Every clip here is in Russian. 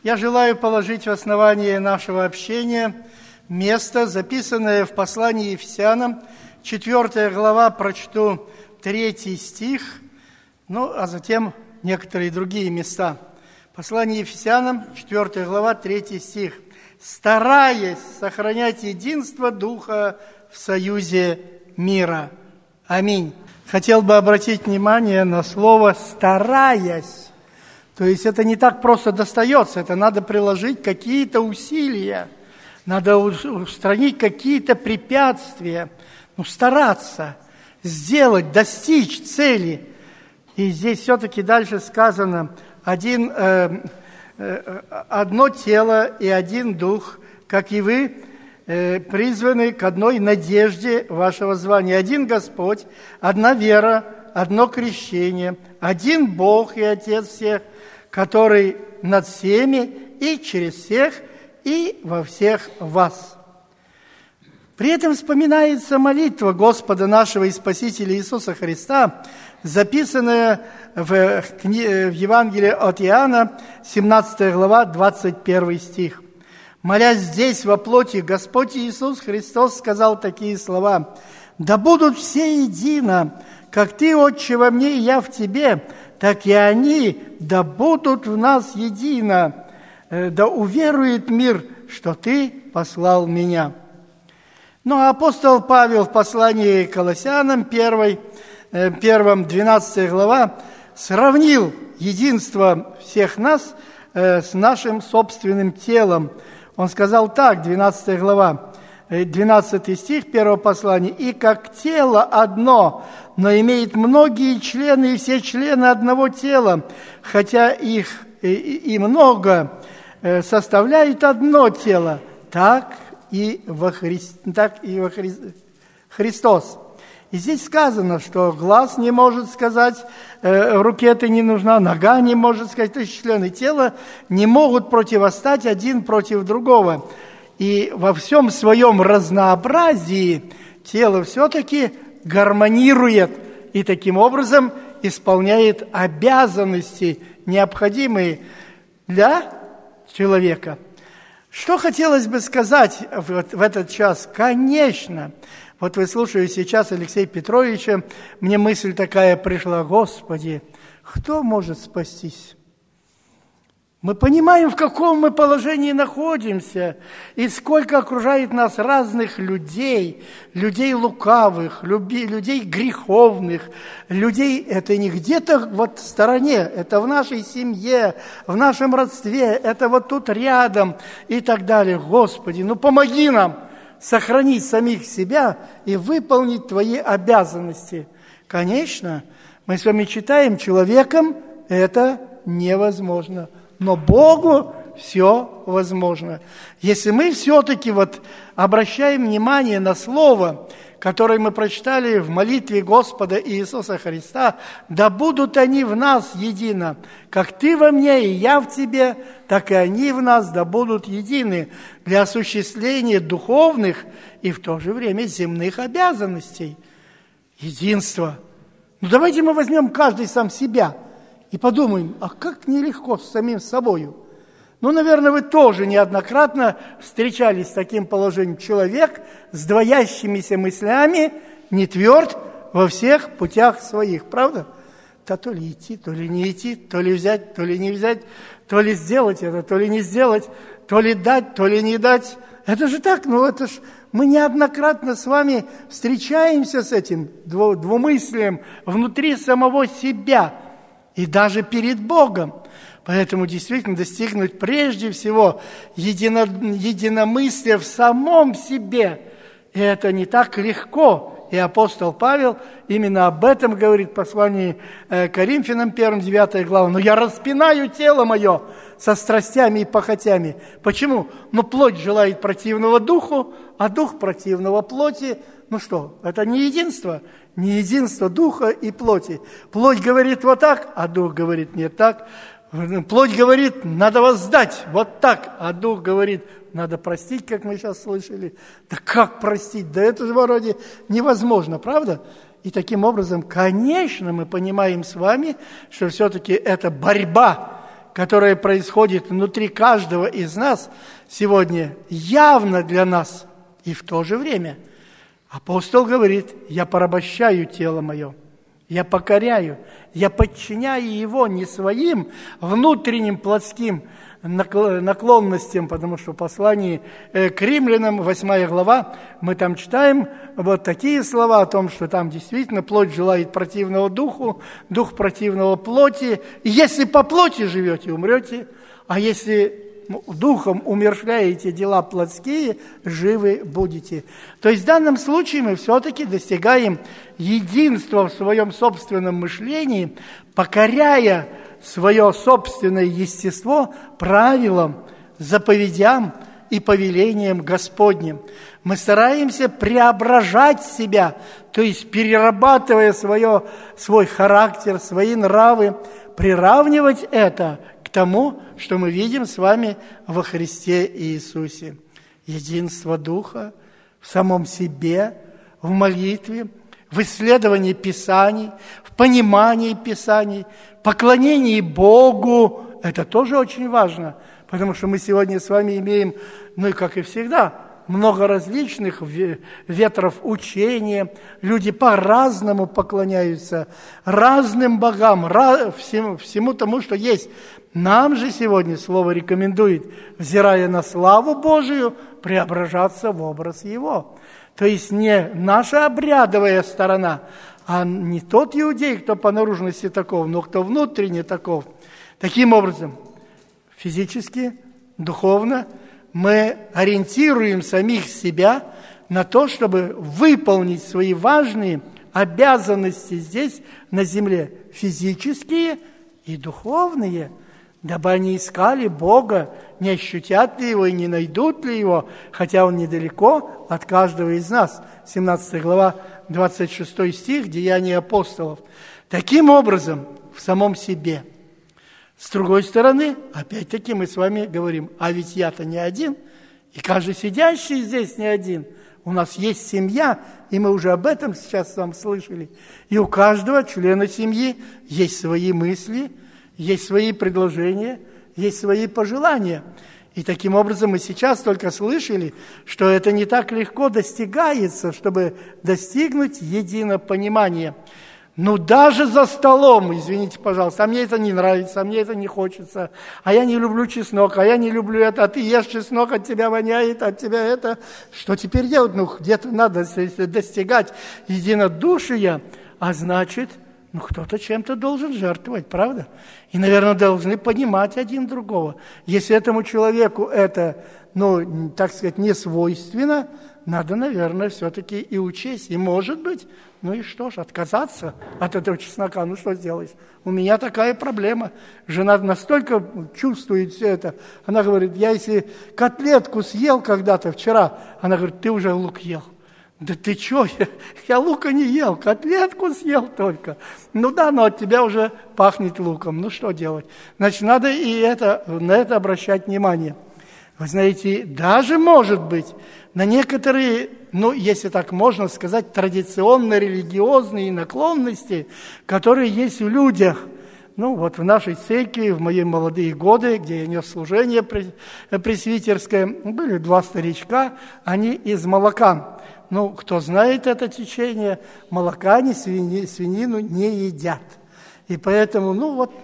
Я желаю положить в основание нашего общения место, записанное в послании Ефесянам, 4 глава, прочту 3 стих, а затем некоторые другие места. Послание Ефесянам, 4 глава, 3 стих. «Стараясь сохранять единство Духа в союзе мира». Аминь. Хотел бы обратить внимание на слово «стараясь». То есть это не так просто достается, это надо приложить какие-то усилия, надо устранить какие-то препятствия, стараться сделать, достичь цели. И здесь все-таки дальше сказано одно тело и один дух, как и вы, призваны к одной надежде вашего звания. Один Господь, одна вера, одно крещение, один Бог и Отец всех, который над всеми и через всех и во всех вас. При этом вспоминается молитва Господа нашего и Спасителя Иисуса Христа, записанная в Евангелии от Иоанна, 17 глава, 21 стих. Молясь здесь во плоти, Господь Иисус Христос сказал такие слова: «Да будут все едино, как Ты, Отче, во мне, и я в Тебе, так и они, да будут в нас едино, да уверует мир, что Ты послал Меня». А апостол Павел в послании к Колоссянам, 12 глава, сравнил единство всех нас с нашим собственным телом. Он сказал так, 12 глава, 12 стих 1 послания: «И как тело одно, но имеет многие члены, и все члены одного тела, хотя их и много, составляют одно тело, так и во Христос». И здесь сказано, что глаз не может сказать, руке ты не нужна, нога не может сказать, то есть члены тела не могут противостать один против другого. И во всем своем разнообразии тело все-таки гармонирует и таким образом исполняет обязанности, необходимые для человека. Что хотелось бы сказать в этот час? Конечно, вот вы слушаете сейчас Алексея Петровича, мне мысль такая пришла: Господи, кто может спастись? Мы понимаем, в каком мы положении находимся, и сколько окружает нас разных людей, людей лукавых, людей греховных, людей, это не где-то в стороне, это в нашей семье, в нашем родстве, это вот тут рядом и так далее. Господи, помоги нам сохранить самих себя и выполнить Твои обязанности. Конечно, мы с вами читаем, человеком это невозможно. Но Богу все возможно. Если мы все-таки обращаем внимание на слово, которое мы прочитали в молитве Господа Иисуса Христа: «Да будут они в нас едино, как Ты во мне и я в Тебе, так и они в нас, да будут едины», для осуществления духовных и в то же время земных обязанностей. Единство. Давайте мы возьмем каждый сам себя и подумаем, а как нелегко с самим собою. Наверное, вы тоже неоднократно встречались с таким положением. Человек с двоящимися мыслями, не тверд во всех путях своих, правда? То ли идти, то ли не идти, то ли взять, то ли не взять, то ли сделать это, то ли не сделать, то ли дать, то ли не дать. Это же так, это ж мы неоднократно с вами встречаемся с этим двумыслием внутри самого себя и даже перед Богом. Поэтому действительно достигнуть прежде всего единомыслия в самом себе, и это не так легко. И апостол Павел именно об этом говорит в послании к Коринфянам 1, 9 глава. «Но я распинаю тело мое со страстями и похотями». Почему? Плоть желает противного духу, а дух противного плоти. Это не единство духа и плоти. Плоть говорит вот так, а дух говорит не так. Плоть говорит, надо воздать вот так, а дух говорит, надо простить, как мы сейчас слышали. Да как простить? Да это же вроде невозможно, правда? И таким образом, конечно, мы понимаем с вами, что все-таки это борьба которое происходит внутри каждого из нас сегодня, явно для нас. И в то же время апостол говорит: я порабощаю тело мое, я покоряю, я подчиняю его не своим внутренним плотским наклонностям, потому что в послании к римлянам, 8 глава, мы там читаем вот такие слова о том, что там действительно плоть желает противного духу, дух противного плоти. И если по плоти живете, умрете, а если духом умерщвляете дела плотские, живы будете. То есть в данном случае мы все-таки достигаем единства в своем собственном мышлении, покоряя свое собственное естество правилам, заповедям и повелениям Господним. Мы стараемся преображать себя, то есть перерабатывая свой характер, свои нравы, приравнивать это к тому, что мы видим с вами во Христе Иисусе. Единство Духа в самом себе, в молитве, в исследовании Писаний, в понимании Писаний, поклонении Богу. Это тоже очень важно, потому что мы сегодня с вами имеем, ну и как и всегда, много различных ветров учения. Люди по-разному поклоняются разным богам, всему тому, что есть. Нам же сегодня Слово рекомендует, взирая на славу Божию, преображаться в образ Его. То есть не наша обрядовая сторона, а не тот иудей, кто по наружности таков, но кто внутренне таков. Таким образом, физически, духовно мы ориентируем самих себя на то, чтобы выполнить свои важные обязанности здесь, на земле, физические и духовные, дабы они искали Бога, не ощутят ли Его и не найдут ли Его, хотя Он недалеко от каждого из нас. 17 глава, 26 стих, Деяния апостолов. Таким образом, в самом себе. С другой стороны, опять-таки мы с вами говорим, а ведь я-то не один, и каждый сидящий здесь не один. У нас есть семья, и мы уже об этом сейчас вам слышали. И у каждого члена семьи есть свои мысли, есть свои предложения, есть свои пожелания. И таким образом мы сейчас только слышали, что это не так легко достигается, чтобы достигнуть единопонимания. Ну, даже за столом, извините, пожалуйста, а мне это не нравится, а мне это не хочется, а я не люблю чеснок, а я не люблю это, а ты ешь чеснок, от тебя воняет, от тебя это. Что теперь делать? Ну, где-то надо достигать единодушия, а значит, ну, кто-то чем-то должен жертвовать, правда? И, наверное, должны понимать один другого. Если этому человеку это, ну, так сказать, не свойственно, надо, наверное, все-таки и учесть. И, может быть, ну и что ж, отказаться от этого чеснока, ну что сделаешь? У меня такая проблема. Жена настолько чувствует все это. Она говорит, я если котлетку съел когда-то вчера, она говорит, ты уже лук ел. Да ты что, я лука не ел, котлетку съел только. Ну да, но от тебя уже пахнет луком. Ну что делать? Значит, надо на это обращать внимание. Вы знаете, даже, может быть, на некоторые, ну, если так можно сказать, традиционно-религиозные наклонности, которые есть в людях. Ну, вот в нашей церкви, в мои молодые годы, где я нес служение пресвитерское, были 2 старичка, они из молока. Ну, кто знает это течение, молока, ни свинину не едят. И поэтому,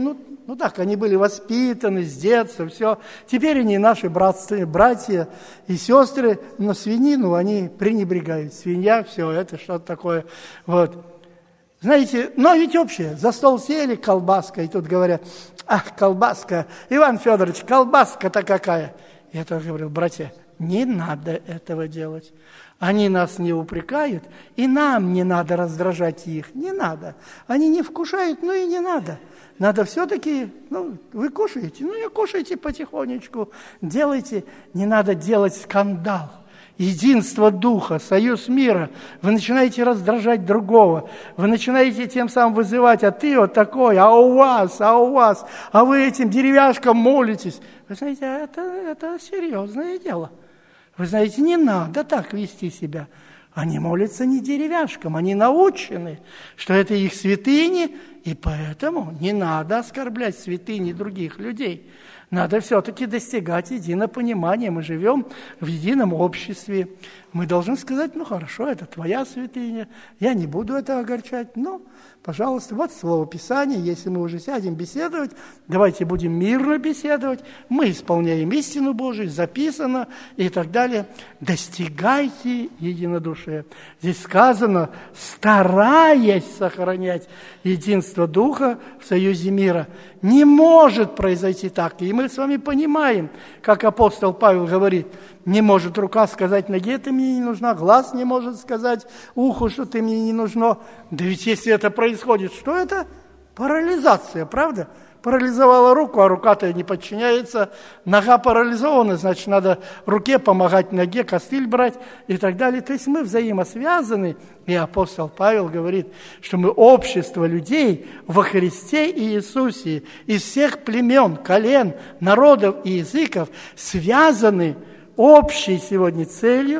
ну так, они были воспитаны с детства, все. Теперь они наши братья и сестры, но свинину они пренебрегают. Свинья, все, это что-то такое. Вот. Знаете, ну а ведь общее. За стол сели, колбаска, и тут говорят, ах, колбаска, Иван Федорович, колбаска-то какая. Я тоже говорил, братья, не надо этого делать. Они нас не упрекают, и нам не надо раздражать их. Не надо. Они не вкушают, ну и не надо. Надо все-таки, ну, вы кушаете, ну и кушайте потихонечку. Делайте, не надо делать скандал. Единство духа, союз мира. Вы начинаете раздражать другого. Вы начинаете тем самым вызывать, а ты вот такой, а у вас, а вы этим деревяшкам молитесь. Вы знаете, это серьезное дело. Вы знаете, не надо так вести себя. Они молятся не деревяшкам, они научены, что это их святыни, и поэтому не надо оскорблять святыни других людей. Надо все-таки достигать единопонимания. Мы живем в едином обществе. Мы должны сказать, ну хорошо, это твоя святыня, я не буду это огорчать. Ну, пожалуйста, вот слово Писания, если мы уже сядем беседовать, давайте будем мирно беседовать, мы исполняем истину Божию, записано и так далее. Достигайте единодушия. Здесь сказано, стараясь сохранять единство Духа в союзе мира. Не может произойти так. И мы с вами понимаем, как апостол Павел говорит, не может рука сказать ноге, ты мне не нужна, глаз не может сказать уху, что ты мне не нужно. Да ведь если это происходит, что это? Парализация, правда? Парализовала руку, а рука-то не подчиняется. Нога парализована, значит, надо руке помогать ноге, костыль брать и так далее. То есть мы взаимосвязаны. И апостол Павел говорит, что мы общество людей во Христе и Иисусе из всех племен, колен, народов и языков связаны общей сегодня целью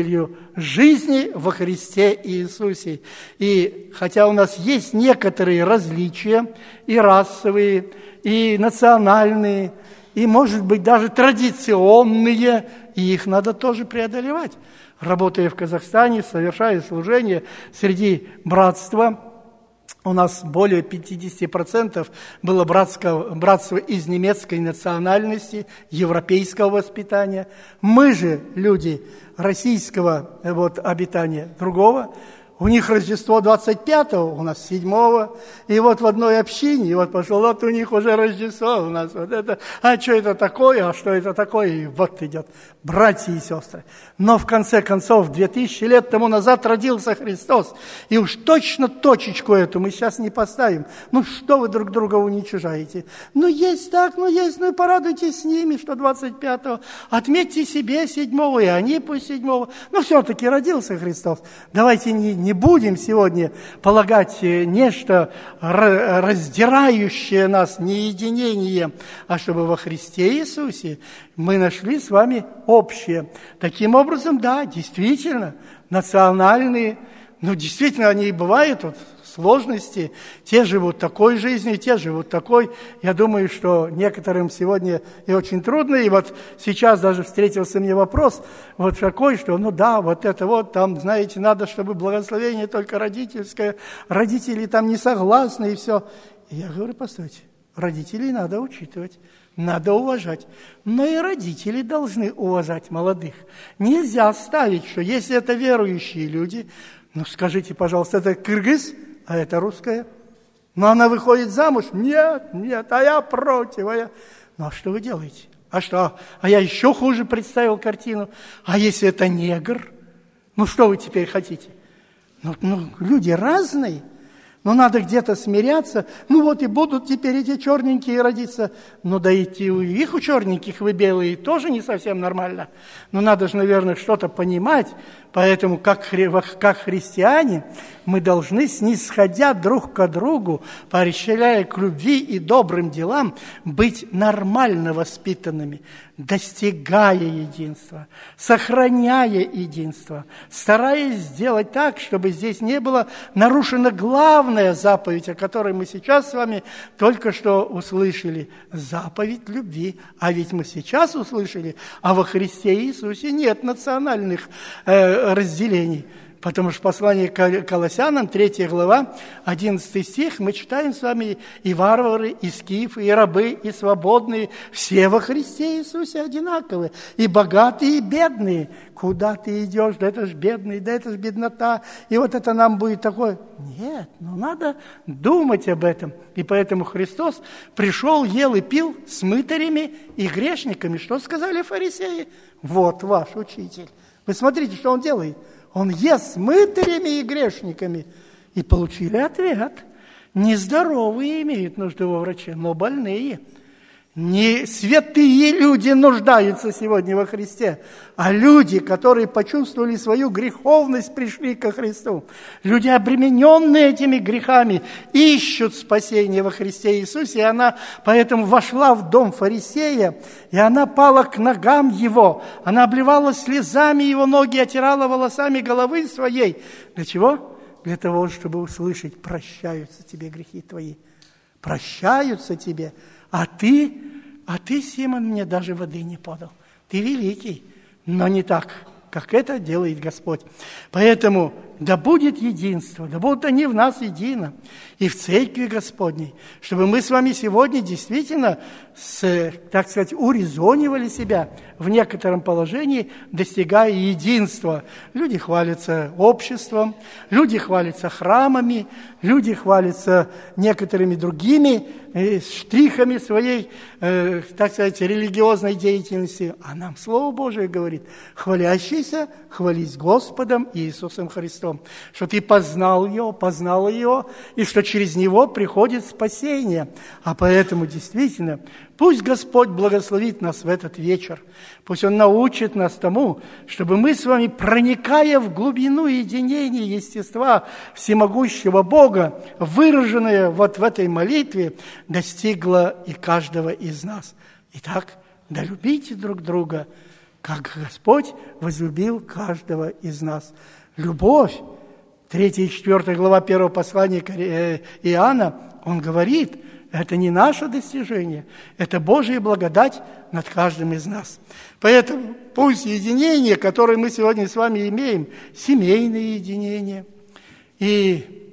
жизни во Христе Иисусе. И хотя у нас есть некоторые различия, и расовые, и национальные, и, может быть, даже традиционные, и их надо тоже преодолевать. Работая в Казахстане, совершая служение среди братства, у нас более 50% было братство из немецкой национальности, европейского воспитания. Мы же люди российского обитания другого. У них Рождество 25-го, у нас 7-го. И вот в одной общине, и вот пошел, вот у них уже Рождество, у нас вот это. А что это такое, а что это такое? И вот идет, братья и сестры. Но в конце концов, 2000 лет тому назад родился Христос. И уж точно точечку эту мы сейчас не поставим. Ну что вы друг друга уничижаете? Ну есть так, ну есть, ну и порадуйтесь с ними, что 25-го. Отметьте себе 7-го, и они пусть 7-го. Ну все-таки родился Христос. Давайте не будем сегодня полагать нечто раздирающее нас, не единение, а чтобы во Христе Иисусе мы нашли с вами общее. Таким образом, да, действительно, национальные, действительно, они и бывают, сложности, те живут такой жизнью, те живут такой. Я думаю, что некоторым сегодня и очень трудно. И вот сейчас даже встретился мне вопрос вот такой, что там, знаете, надо, чтобы благословение только родительское, родители там не согласны и все. И я говорю, постойте, родителей надо учитывать. Надо уважать. Но и родители должны уважать молодых. Нельзя ставить, что если это верующие люди, скажите, пожалуйста, это кыргыз, а это русская. Но она выходит замуж? Нет, а я против. А что вы делаете? А что? А я еще хуже представил картину. А если это негр? Что вы теперь хотите? Люди разные. Надо где-то смиряться. И будут теперь эти черненькие родиться. Да идти у их, у черненьких, вы белые, тоже не совсем нормально. Надо же, наверное, что-то понимать. Поэтому, как христиане, мы должны, снисходя друг к другу, поощряя к любви и добрым делам, быть нормально воспитанными, достигая единства, сохраняя единство, стараясь сделать так, чтобы здесь не было нарушена главная заповедь, о которой мы сейчас с вами только что услышали. Заповедь любви. А ведь мы сейчас услышали, а во Христе Иисусе нет национальных разделений. Потому что послание к Колоссянам, 3 глава, 11 стих, мы читаем с вами: и варвары, и скифы, и рабы, и свободные, все во Христе Иисусе одинаковые, и богатые, и бедные. Куда ты идешь? Да это ж бедный, да это ж беднота. И вот это нам будет такое. Нет, надо думать об этом. И поэтому Христос пришел, ел и пил с мытарями и грешниками. Что сказали фарисеи? Вот ваш учитель. Вы смотрите, что он делает. Он ест с мытарями и грешниками. И получили ответ. Нездоровые имеют нужду во враче, но больные. Не святые люди нуждаются сегодня во Христе, а люди, которые почувствовали свою греховность, пришли ко Христу. Люди, обремененные этими грехами, ищут спасения во Христе Иисусе, и она поэтому вошла в дом фарисея, и она пала к ногам его, она обливала слезами его ноги, отирала волосами головы своей. Для чего? Для того, чтобы услышать: прощаются тебе грехи твои, прощаются тебе. А ты, Симон, мне даже воды не подал. Ты великий, но не так, как это делает Господь. Поэтому да будет единство, да будут они в нас едино, и в Церкви Господней, чтобы мы с вами сегодня действительно, так сказать, урезонивали себя в некотором положении, достигая единства. Люди хвалятся обществом, люди хвалятся храмами, люди хвалятся некоторыми другими штрихами своей, так сказать, религиозной деятельности. А нам Слово Божие говорит: хвалящийся, хвались Господом Иисусом Христом, что ты познал ее, и что через Него приходит спасение. А поэтому действительно, пусть Господь благословит нас в этот вечер, пусть Он научит нас тому, чтобы мы с вами, проникая в глубину единения естества всемогущего Бога, выраженное вот в этой молитве, достигло и каждого из нас. Итак, да любите друг друга, как Господь возлюбил каждого из нас. Любовь, 3 и 4 глава 1 послания Иоанна, он говорит, это не наше достижение, это Божья благодать над каждым из нас. Поэтому пусть единение, которое мы сегодня с вами имеем, семейное единение, и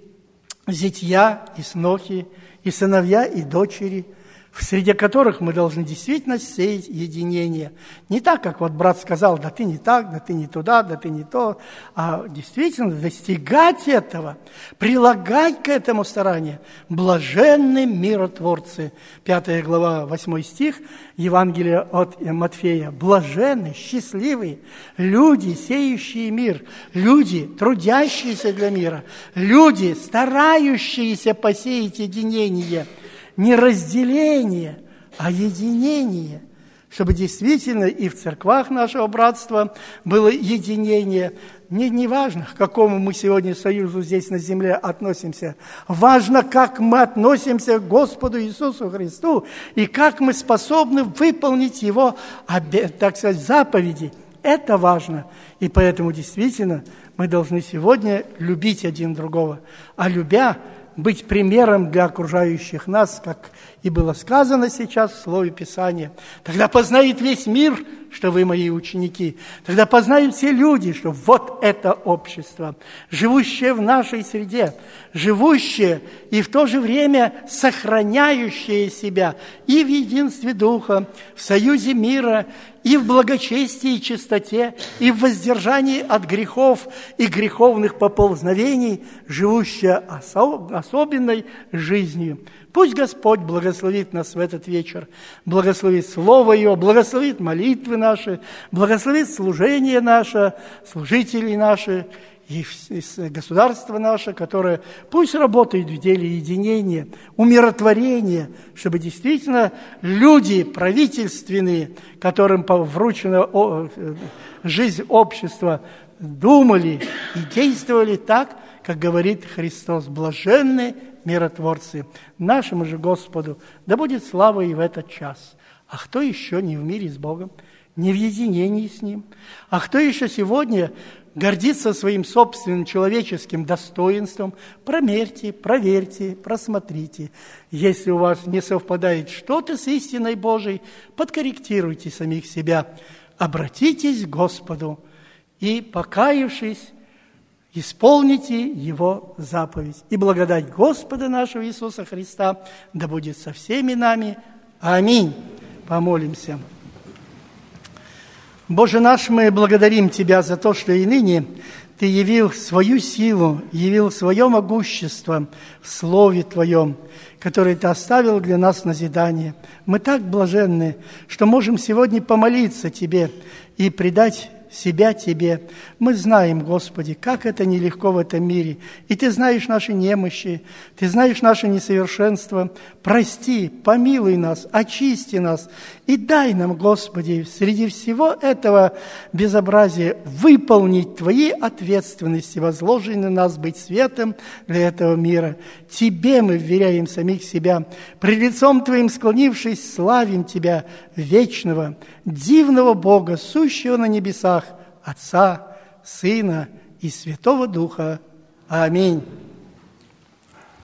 зятья, и снохи, и сыновья, и дочери, среди которых мы должны действительно сеять единение. Не так, как вот брат сказал: да ты не так, да ты не туда, да ты не то, а действительно достигать этого, прилагать к этому старание. Блаженны миротворцы. 5 глава, 8 стих, Евангелия от Матфея. Блаженны, счастливые люди, сеющие мир, люди, трудящиеся для мира, люди, старающиеся посеять единение. Не разделение, а единение, чтобы действительно и в церквах нашего братства было единение. Не важно, к какому мы сегодня союзу здесь на земле относимся. Важно, как мы относимся к Господу Иисусу Христу и как мы способны выполнить Его, так сказать, заповеди. Это важно. И поэтому действительно мы должны сегодня любить один другого. А любя, быть примером для окружающих нас, как и было сказано сейчас в Слове Писания. Тогда познает весь мир, что вы мои ученики. Тогда познают все люди, что вот это общество, живущее в нашей среде, живущее и в то же время сохраняющее себя и в единстве Духа, в союзе мира, и в благочестии и чистоте, и в воздержании от грехов и греховных поползновений, живущее особенной жизнью. Пусть Господь благословит нас в этот вечер, благословит Слово Его, благословит молитвы наши, благословит служение наше, служители наши, и государство наше, которое пусть работает в деле единения, умиротворения, чтобы действительно люди правительственные, которым вручена жизнь общества, думали и действовали так, как говорит Христос: блаженны миротворцы. Нашему же Господу да будет слава и в этот час. А кто еще не в мире с Богом, не в единении с Ним? А кто еще сегодня гордится своим собственным человеческим достоинством? Промерьте, проверьте, просмотрите. Если у вас не совпадает что-то с истиной Божией, подкорректируйте самих себя. Обратитесь к Господу и, покаявшись, исполните Его заповедь. И благодать Господа нашего Иисуса Христа да будет со всеми нами. Аминь. Помолимся. Боже наш, мы благодарим Тебя за то, что и ныне Ты явил свою силу, явил свое могущество в Слове Твоем, которое Ты оставил для нас назидание. Мы так блаженны, что можем сегодня помолиться Тебе и предать себя Тебе. Мы знаем, Господи, как это нелегко в этом мире. И Ты знаешь наши немощи, Ты знаешь наше несовершенство. Прости, помилуй нас, очисти нас и дай нам, Господи, среди всего этого безобразия выполнить Твои ответственности, возложенные на нас быть светом для этого мира. Тебе мы вверяем самих себя. Пред лицом Твоим склонившись, славим Тебя, вечного, дивного Бога, сущего на небесах, Отца, Сына и Святого Духа. Аминь.